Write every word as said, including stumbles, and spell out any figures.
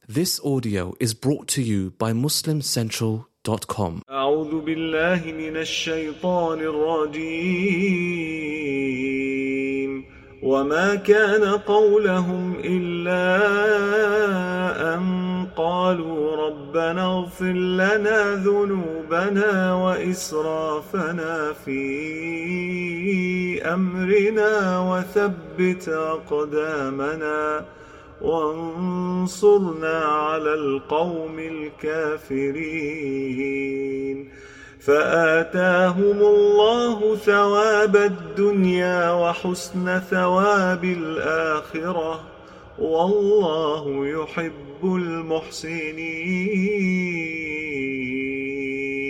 This audio is brought to you by muslim central dot com. أعوذ بالله من الشيطان الرجيم وما كان قولهم إلا أن قالوا ربنا اغفر لنا ذنوبنا وإسرافنا في أمرنا وثبت أقدامنا وانصرنا على القوم الكافرين فآتاهم الله ثواب الدنيا وحسن ثواب الآخرة والله يحب المحسنين.